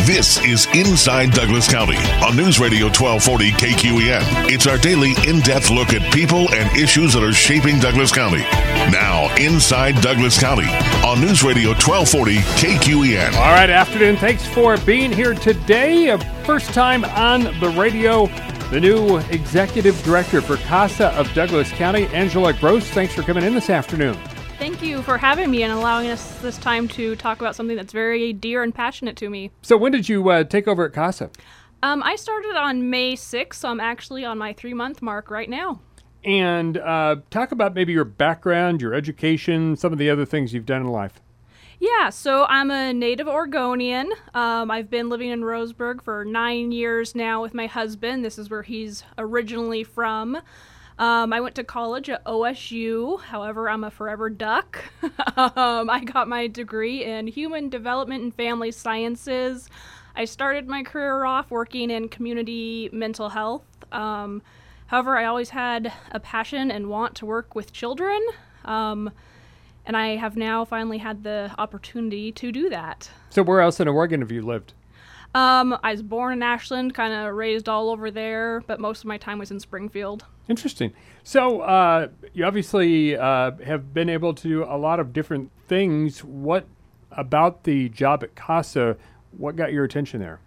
This is Inside Douglas County on News Radio 1240 KQEN. It's our daily in-depth look at people and issues that are shaping Douglas County. Now, Inside Douglas County on News Radio 1240 KQEN. All right, afternoon. Thanks for being here today. First time on the radio, the new executive director for CASA of Douglas County, Angela Gross. Thanks for coming in this afternoon. Thank you for having me and allowing us this time to talk about something that's very dear and passionate to me. So when did you take over at CASA? I started on May 6th, so I'm actually on my 3-month mark right now. And talk about maybe your background, your education, some of the other things you've done in life. Yeah, so I'm a native Oregonian. I've been living in Roseburg for 9 years now with my husband. This is where he's originally from. I went to college at OSU. However, I'm a forever duck. I got my degree in Human Development and Family Sciences. I started my career off working in community mental health. However, I always had a passion and want to work with children. And I have now finally had the opportunity to do that. So where else in Oregon have you lived? I was born in Ashland, kind of raised all over there, but most of my time was in Springfield. Interesting. So you obviously have been able to do a lot of different things. What about the job at CASA, what got your attention there?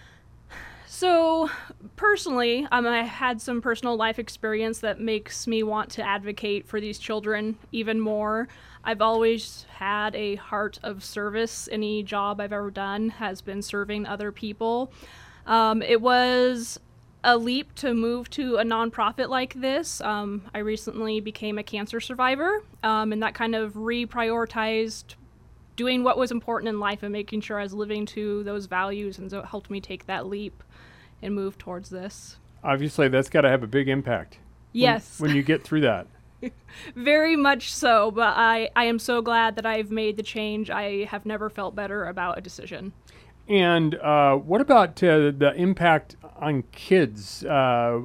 So personally, I had some personal life experience that makes me want to advocate for these children even more. I've always had a heart of service. Any job I've ever done has been serving other people. It was a leap to move to a nonprofit like this. I recently became a cancer survivor, and that kind of reprioritized doing what was important in life and making sure I was living to those values, and so it helped me take that leap and move towards this. Obviously, that's got to have a big impact. Yes. When you get through that. Very much so, but I am so glad that I've made the change. I have never felt better about a decision. And what about the impact on kids? A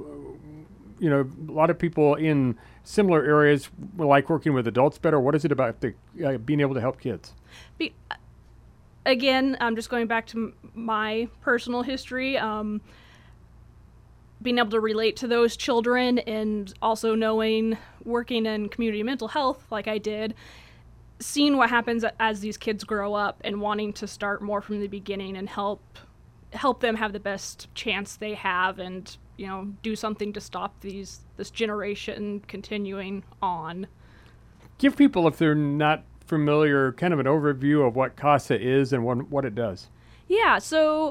lot of people in similar areas like working with adults better. What is it about being able to help kids? Again, I'm just going back to my personal history. Being able to relate to those children and also knowing, working in community mental health like I did, seeing what happens as these kids grow up and wanting to start more from the beginning and help them have the best chance they have and, do something to stop this generation continuing on. Give people, if they're not familiar, kind of an overview of what CASA is and what it does. Yeah, so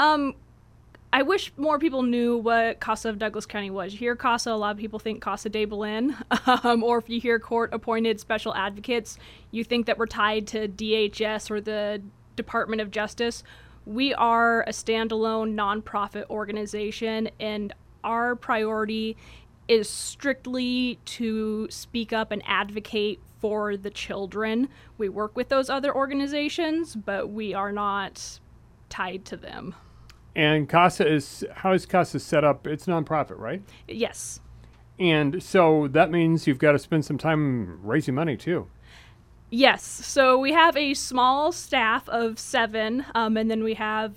I wish more people knew what CASA of Douglas County was. You hear CASA, a lot of people think Casa de Belen, or if you hear court-appointed special advocates, you think that we're tied to DHS or the Department of Justice. We are a standalone nonprofit organization, and our priority is strictly to speak up and advocate for the children. We work with those other organizations, but we are not tied to them. And how is CASA set up? It's nonprofit, right? Yes. And so that means you've got to spend some time raising money too. Yes. So we have a small staff of 7, and then we have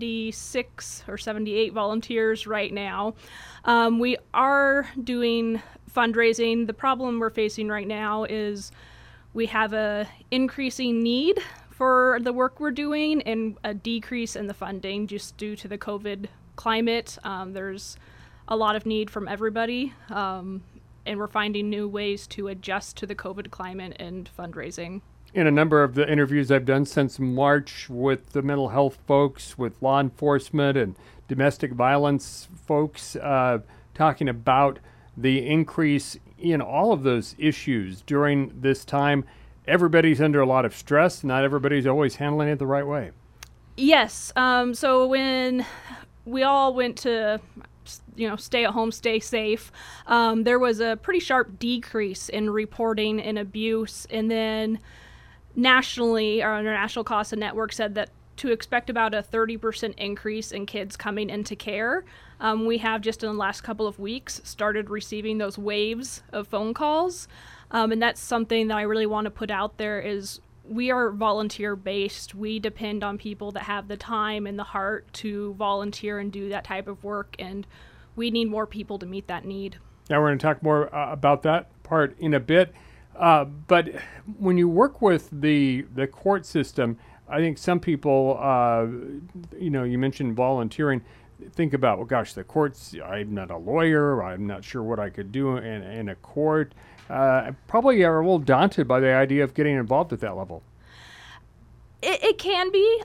76 or 78 volunteers right now. We are doing fundraising. The problem we're facing right now is we have a increasing need for the work we're doing and a decrease in the funding just due to the COVID climate. There's a lot of need from everybody, and we're finding new ways to adjust to the COVID climate and fundraising. In a number of the interviews I've done since March with the mental health folks, with law enforcement and domestic violence folks, talking about the increase in all of those issues during this time. Everybody's under a lot of stress. Not everybody's always handling it the right way. Yes. So when we all went to, stay at home, stay safe, there was a pretty sharp decrease in reporting and abuse. And then nationally, our National CASA Network said that to expect about a 30% increase in kids coming into care. We have just in the last couple of weeks started receiving those waves of phone calls. And that's something that I really want to put out there is we are volunteer based. We depend on people that have the time and the heart to volunteer and do that type of work, and we need more people to meet that need. Now we're going to talk more about that part in a bit. But when you work with the court system, I think some people, you mentioned volunteering, think about, well, gosh, the courts, I'm not a lawyer, I'm not sure what I could do in a court. Probably are a little daunted by the idea of getting involved at that level. It can be.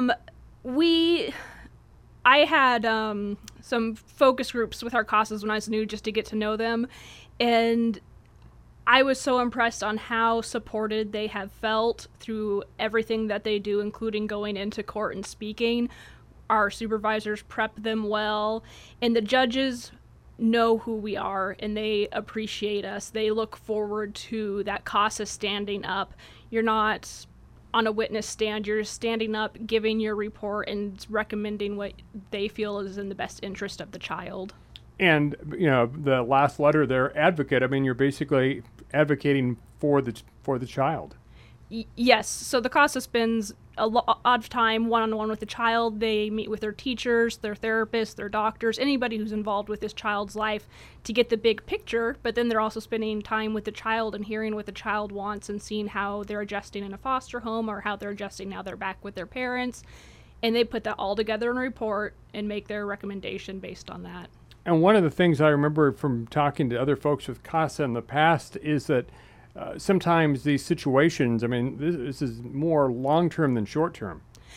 I had some focus groups with our CASAs when I was new just to get to know them, and I was so impressed on how supported they have felt through everything that they do, including going into court and speaking. Our supervisors prep them well, and the judges know who we are, and they appreciate us. They look forward to that CASA standing up. You're not on a witness stand. You're standing up, giving your report, and recommending what they feel is in the best interest of the child. And, the last letter there, advocate, I mean, you're basically advocating for the child. Yes. So the CASA spends a lot of time one-on-one with the child. They meet with their teachers, their therapists, their doctors, anybody who's involved with this child's life to get the big picture, but then they're also spending time with the child and hearing what the child wants and seeing how they're adjusting in a foster home or how they're adjusting now they're back with their parents. And they put that all together in a report and make their recommendation based on that. And one of the things I remember from talking to other folks with CASA in the past is that sometimes these situations, I mean, this is more long-term than short-term.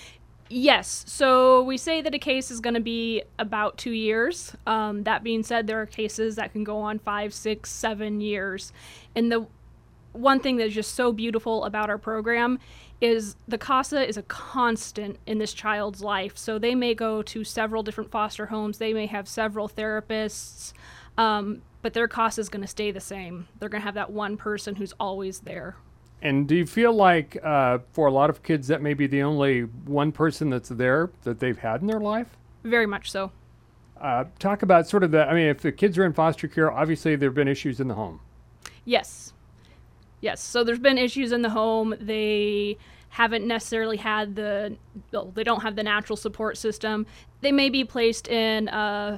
Yes. So we say that a case is going to be about 2 years. That being said, there are cases that can go on 5, 6, 7 years. And the one thing that's just so beautiful about our program is the CASA is a constant in this child's life. So they may go to several different foster homes. They may have several therapists, but their CASA is going to stay the same. They're going to have that one person who's always there. And do you feel like for a lot of kids that may be the only one person that's there that they've had in their life? Very much so. Talk about sort of if the kids are in foster care, obviously there have been issues in the home. Yes. Yes, so there's been issues in the home. They haven't necessarily had they don't have the natural support system. They may be placed in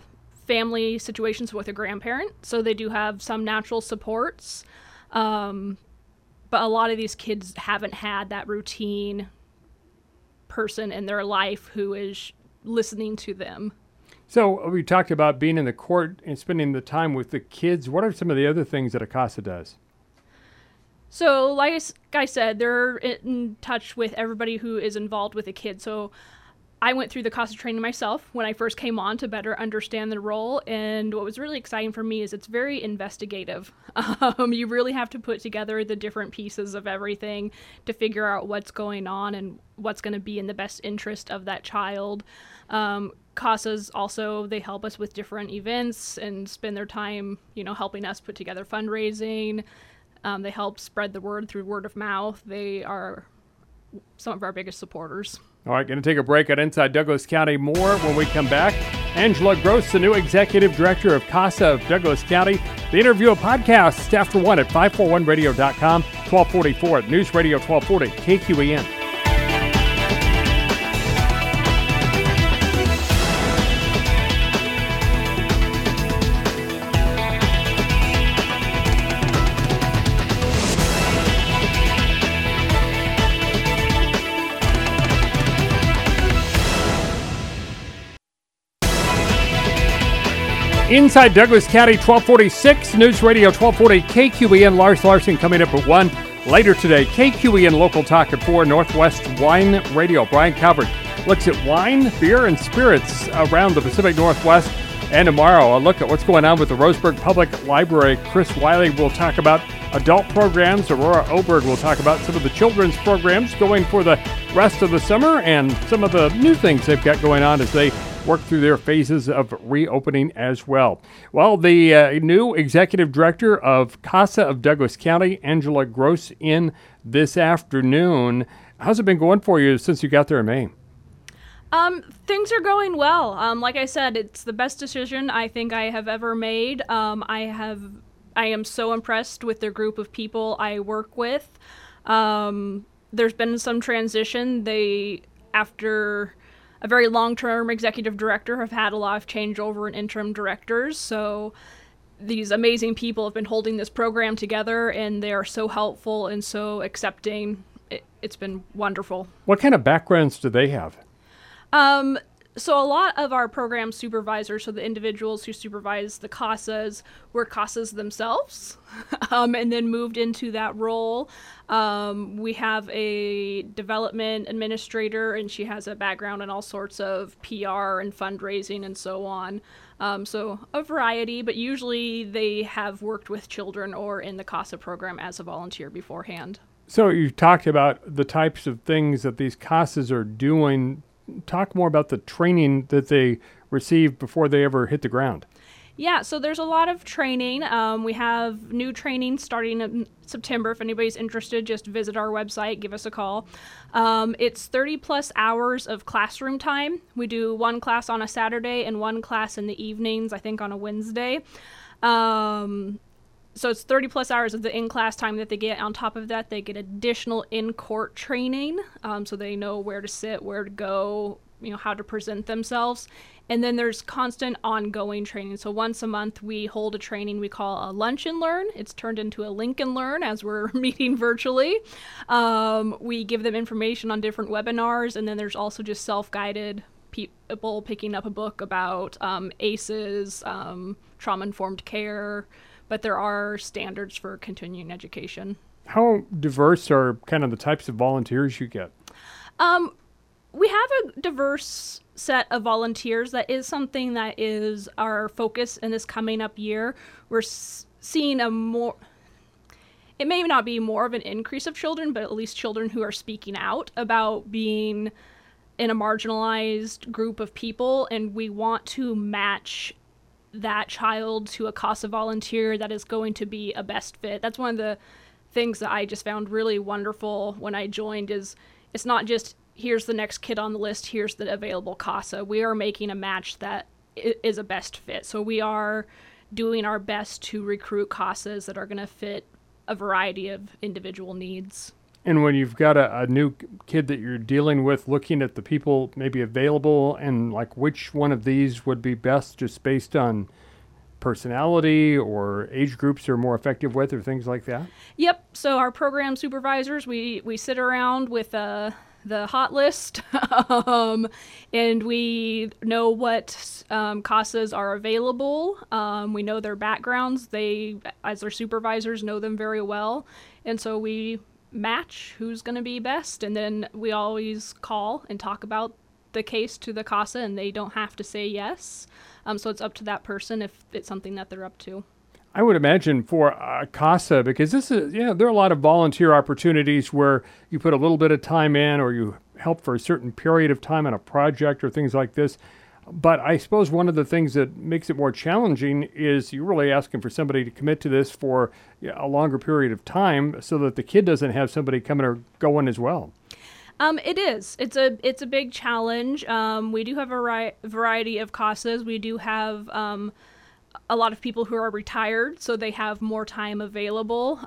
family situations with a grandparent, so they do have some natural supports. But a lot of these kids haven't had that routine person in their life who is listening to them. So we talked about being in the court and spending the time with the kids. What are some of the other things that a CASA does? So like I said, they're in touch with everybody who is involved with a kid. So I went through the CASA training myself when I first came on to better understand the role. And what was really exciting for me is it's very investigative. You really have to put together the different pieces of everything to figure out what's going on and what's going to be in the best interest of that child. CASAs also, they help us with different events and spend their time, helping us put together fundraising. They help spread the word through word of mouth. They are some of our biggest supporters. All right, going to take a break at Inside Douglas County. More when we come back. Angela Gross, the new Executive Director of CASA of Douglas County. The interview of podcast after 1 at 541radio.com, 1244 at News Radio 1240 KQEN. Inside Douglas County, 1246, News Radio 1240, KQEN. Lars Larson coming up at 1. Later today, KQEN Local Talk at 4, Northwest Wine Radio. Brian Calvert looks at wine, beer, and spirits around the Pacific Northwest. And tomorrow, a look at what's going on with the Roseburg Public Library. Chris Wiley will talk about adult programs. Aurora Oberg will talk about some of the children's programs going for the rest of the summer and some of the new things they've got going on as they work through their phases of reopening as well. Well, the new Executive Director of CASA of Douglas County, Angela Gross, in this afternoon. How's it been going for you since you got there in May? Things are going well. Like I said, it's the best decision I think I have ever made. I am so impressed with the group of people I work with. there's been some transition. They, after a very long-term executive director, have had a lot of changeover in interim directors. So these amazing people have been holding this program together, and they are so helpful and so accepting. It's been wonderful. What kind of backgrounds do they have? So a lot of our program supervisors, so the individuals who supervise the CASAs, were CASAs themselves, and then moved into that role. We have a development administrator, and she has a background in all sorts of PR and fundraising and so on. So a variety, but usually they have worked with children or in the CASA program as a volunteer beforehand. So you talked about the types of things that these CASAs are doing. Talk more about the training that they receive before they ever hit the ground. Yeah, so there's a lot of training. We have new training starting in September. If anybody's interested, just visit our website, give us a call. It's 30 plus hours of classroom time. We do one class on a Saturday and one class in the evenings, I think on a Wednesday. So it's 30 plus hours of the in-class time that they get. On top of that, they get additional in-court training, so they know where to sit, where to go, how to present themselves. And then there's constant ongoing training. So once a month, we hold a training we call a Lunch and Learn. It's turned into a Link and Learn as we're meeting virtually. We give them information on different webinars, and then there's also just self-guided people picking up a book about ACEs, trauma-informed care, but there are standards for continuing education. How diverse are kind of the types of volunteers you get? We have a diverse set of volunteers. That is something that is our focus in this coming up year. We're seeing it may not be more of an increase of children, but at least children who are speaking out about being in a marginalized group of people, and we want to match that child to a CASA volunteer that is going to be a best fit. That's one of the things that I just found really wonderful when I joined is it's not just here's the next kid on the list, here's the available CASA. We are making a match that is a best fit. So we are doing our best to recruit CASAs that are going to fit a variety of individual needs. And when you've got a new kid that you're dealing with, looking at the people maybe available and like which one of these would be best just based on personality or age groups they're more effective with or things like that? Yep. So our program supervisors, we sit around with the hot list and we know what CASAs are available. We know their backgrounds. They, as their supervisors, know them very well. And so we match who's going to be best, and then we always call and talk about the case to the CASA, and they don't have to say yes. So it's up to that person if it's something that they're up to. I would imagine for CASA, because this is, there are a lot of volunteer opportunities where you put a little bit of time in or you help for a certain period of time on a project or things like this. But I suppose one of the things that makes it more challenging is you're really asking for somebody to commit to this for a longer period of time so that the kid doesn't have somebody coming or going as well. It is. It's a big challenge. We do have a variety of CASAs. We do have a lot of people who are retired, so they have more time available.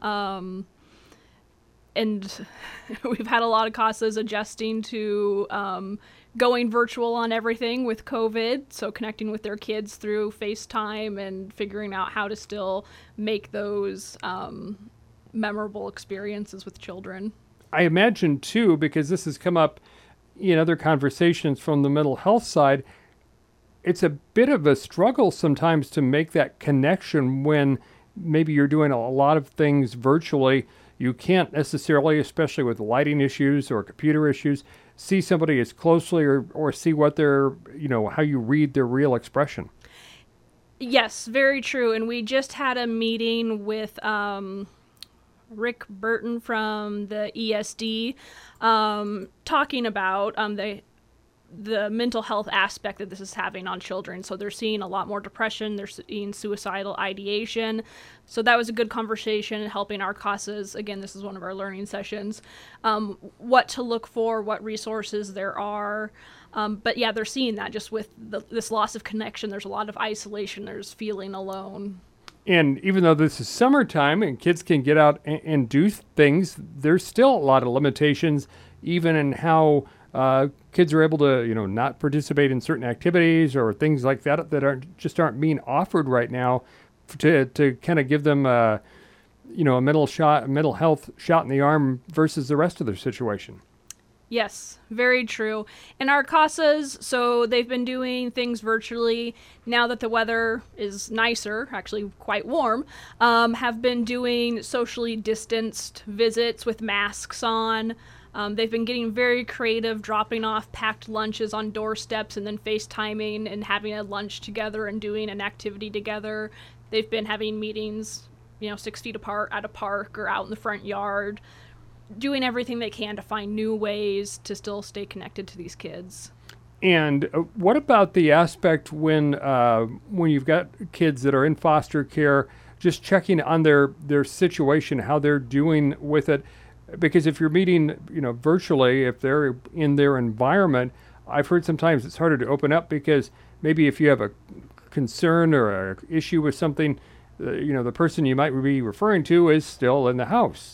And we've had a lot of CASAs adjusting to going virtual on everything with COVID, so connecting with their kids through FaceTime and figuring out how to still make those memorable experiences with children. I imagine, too, because this has come up in other conversations from the mental health side, it's a bit of a struggle sometimes to make that connection when maybe you're doing a lot of things virtually. You can't necessarily, especially with lighting issues or computer issues, see somebody as closely or see what they're, how you read their real expression. Yes, very true. And we just had a meeting with Rick Burton from the ESD talking about the mental health aspect that this is having on children. So they're seeing a lot more depression, they're seeing suicidal ideation. So that was a good conversation, helping our CASAs. Again, this is one of our learning sessions. What to look for, what resources there are. But yeah, they're seeing that just with this loss of connection. There's a lot of isolation. There's feeling alone. And even though this is summertime and kids can get out and do things, there's still a lot of limitations, even in how kids are able to, not participate in certain activities or things like that aren't being offered right now to kind of give them a mental health shot in the arm versus the rest of their situation. Yes, very true. And our CASAs, so they've been doing things virtually now that the weather is nicer, actually quite warm, have been doing socially distanced visits with masks on. They've been getting very creative, dropping off packed lunches on doorsteps and then FaceTiming and having a lunch together and doing an activity together. They've been having meetings, 6 feet apart at a park or out in the front yard, doing everything they can to find new ways to still stay connected to these kids. And what about the aspect when you've got kids that are in foster care, just checking on their situation, how they're doing with it? Because if you're meeting, virtually, if they're in their environment, I've heard sometimes it's harder to open up because maybe if you have a concern or an issue with something, the person you might be referring to is still in the house.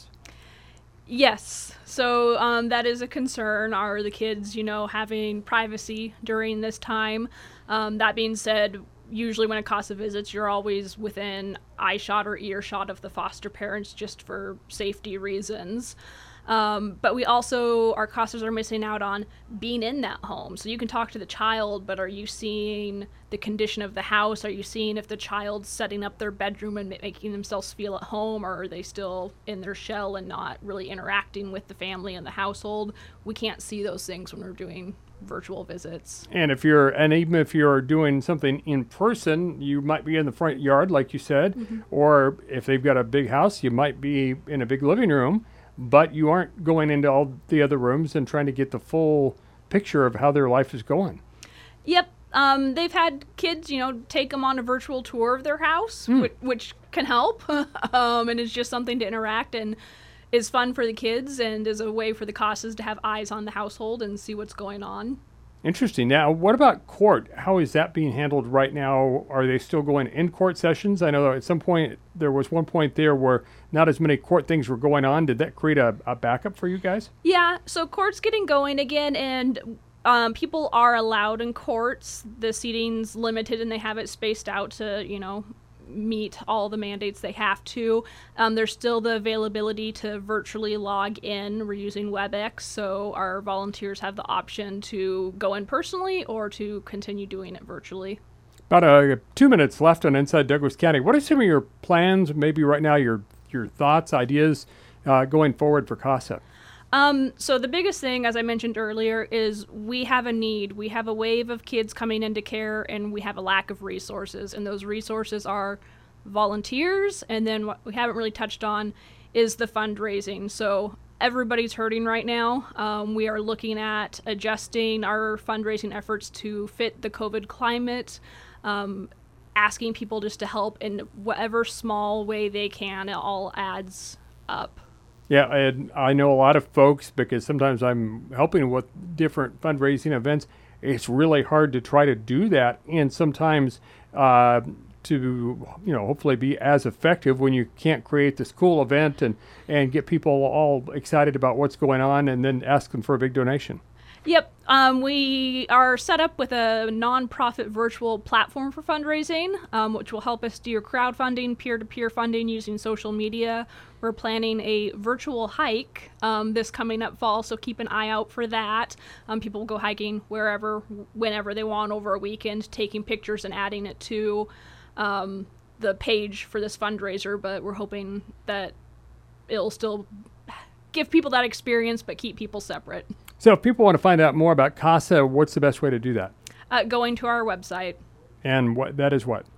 Yes. So that is a concern, are the kids, having privacy during this time. That being said, usually when a CASA visits, you're always within eyeshot or earshot of the foster parents just for safety reasons. But we also, our CASAs are missing out on being in that home. So you can talk to the child, but are you seeing the condition of the house? Are you seeing if the child's setting up their bedroom and making themselves feel at home, or are they still in their shell and not really interacting with the family and the household? We can't see those things when we're doing virtual visits. And even if you're doing something in person, you might be in the front yard, like you said, mm-hmm. or if they've got a big house, you might be in a big living room, but you aren't going into all the other rooms and trying to get the full picture of how their life is going. Yep. They've had kids, take them on a virtual tour of their house, which can help. And it's just something to interact and is fun for the kids and is a way for the CASAs to have eyes on the household and see what's going on. Interesting. Now, what about court? How is that being handled right now? Are they still going in court sessions? I know at some point there was one point there where not as many court things were going on. Did that create a backup for you guys? Yeah, so court's getting going again, and people are allowed in courts. The seating's limited and they have it spaced out to, meet all the mandates they have to. There's still the availability to virtually log in. We're using WebEx, so our volunteers have the option to go in personally or to continue doing it virtually. About 2 minutes left on Inside Douglas County. What are some of your plans, maybe right now, your thoughts, ideas going forward for CASA? So the biggest thing, as I mentioned earlier, is we have a need. We have a wave of kids coming into care, and we have a lack of resources. And those resources are volunteers, and then what we haven't really touched on is the fundraising. So everybody's hurting right now. We are looking at adjusting our fundraising efforts to fit the COVID climate, asking people just to help in whatever small way they can. It all adds up. Yeah, and I know a lot of folks, because sometimes I'm helping with different fundraising events. It's really hard to try to do that, and sometimes to hopefully be as effective when you can't create this cool event and get people all excited about what's going on and then ask them for a big donation. Yep. We are set up with a nonprofit virtual platform for fundraising, which will help us do crowdfunding, peer-to-peer funding using social media. We're planning a virtual hike this coming up fall, so keep an eye out for that. People will go hiking wherever, whenever they want over a weekend, taking pictures and adding it to the page for this fundraiser, but we're hoping that it'll still give people that experience but keep people separate. So if people want to find out more about CASA, what's the best way to do that? Going to our website. And that is what?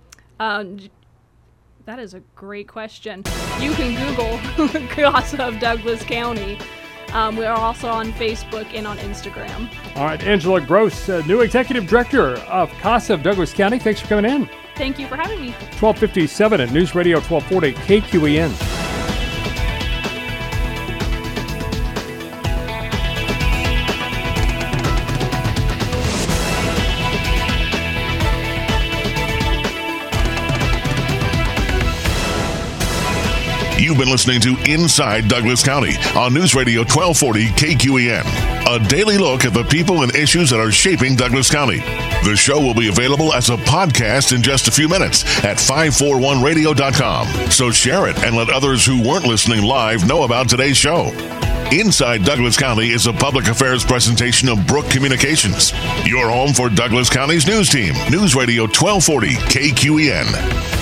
That is a great question. You can Google CASA of Douglas County. We are also on Facebook and on Instagram. All right, Angela Gross, new Executive Director of CASA of Douglas County. Thanks for coming in. Thank you for having me. 1257 at News Radio 1240 KQEN. You've been listening to Inside Douglas County on News Radio 1240 KQEN, a daily look at the people and issues that are shaping Douglas County. The show will be available as a podcast in just a few minutes at 541radio.com. So share it and let others who weren't listening live know about today's show. Inside Douglas County is a public affairs presentation of Brook Communications, your home for Douglas County's news team. News Radio 1240 KQEN.